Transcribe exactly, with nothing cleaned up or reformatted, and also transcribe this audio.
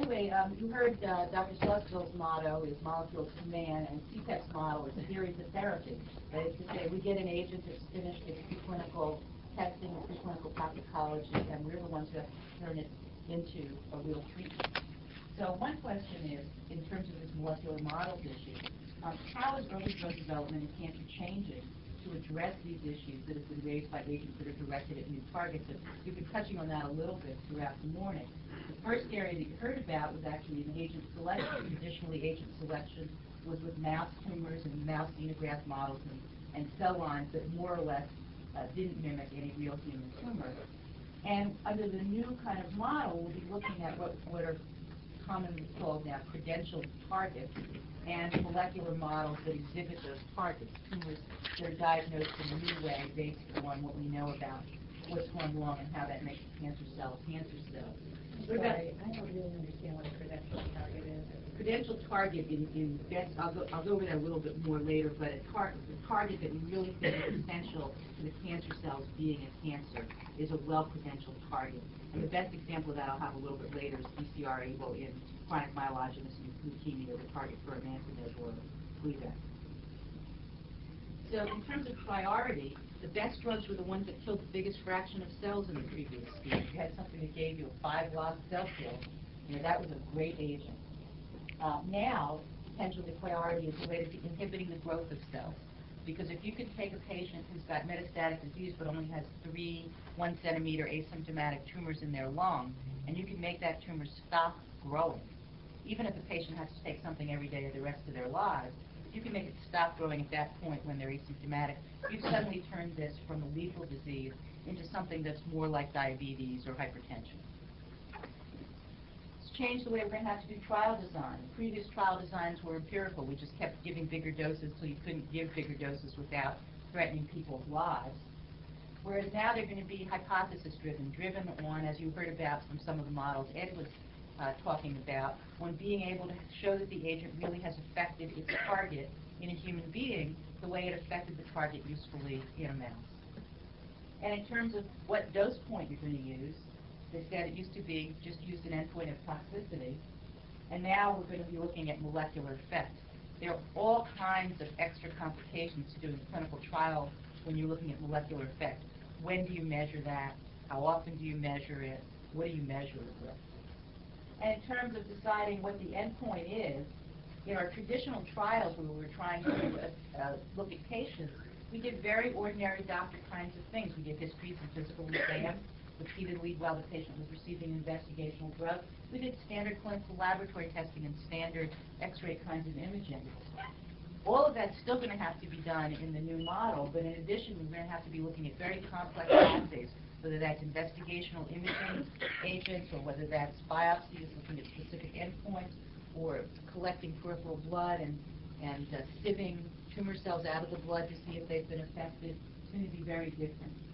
anyway, um, you heard uh, Doctor Schlusville's motto is molecules to man, and C PEC's model is theory to therapy. That is to say, we get an agent that's finished its preclinical testing and preclinical toxicology, and we're the ones who have to turn it into a real treatment. So one question is, in terms of this molecular models issue, um, how is early drug development in cancer changing to address these issues that have been raised by agents that are directed at new targets? And you've been touching on that a little bit throughout the morning. The first area that you heard about was actually in agent selection. Traditionally, agent selection was with mouse tumors and mouse xenograft models and, and cell lines that more or less uh, didn't mimic any real human tumor. And under the new kind of model, we'll be looking at what, what are commonly called now credentialed targets and molecular models that exhibit those targets, tumors that are diagnosed in a new way based on what we know about what's going wrong and how that makes the cancer cell cancer cells. Sorry, I don't really understand what a credential target is. Credential target in, in best, I'll go, I'll go over that a little bit more later, but a, tar a target that we really think is essential to the cancer cells being a cancer is a well-credentialed target. And the best example of that I'll have a little bit later is B C R A B L in chronic myelogenous leukemia, the target for imatinib or Gleevec. So in terms of priority, the best drugs were the ones that killed the biggest fraction of cells in the previous stage. If you had something that gave you a five log cell kill, you know, that was a great agent. Uh, now, potentially priority is related to inhibiting the growth of cells. Because if you could take a patient who's got metastatic disease but only has three one centimeter asymptomatic tumors in their lung, and you can make that tumor stop growing, even if the patient has to take something every day the rest of their lives, if you can make it stop growing at that point when they're asymptomatic, you've suddenly turned this from a lethal disease into something that's more like diabetes or hypertension. Change the way we're going to have to do trial design. Previous trial designs were empirical. We just kept giving bigger doses so you couldn't give bigger doses without threatening people's lives. Whereas now they're going to be hypothesis-driven, driven on, as you heard about from some of the models Ed was uh, talking about, on being able to show that the agent really has affected its target in a human being the way it affected the target usefully in a mouse. And in terms of what dose point you're going to use, they said it used to be just used an endpoint of toxicity, and now we're going to be looking at molecular effect. There are all kinds of extra complications to doing clinical trials when you're looking at molecular effect. When do you measure that? How often do you measure it? What do you measure it with? And in terms of deciding what the endpoint is, in our traditional trials where we were trying to uh, uh, look at patients, we did very ordinary doctor kinds of things. We did histories and physical exams repeatedly while the patient was receiving investigational drugs. We did standard clinical laboratory testing and standard X-ray kinds of imaging. All of that's still going to have to be done in the new model, but in addition, we're going to have to be looking at very complex assays, whether that's investigational imaging agents or whether that's biopsies looking at specific endpoints or collecting peripheral blood and, and uh, sieving tumor cells out of the blood to see if they've been affected. It's going to be very different.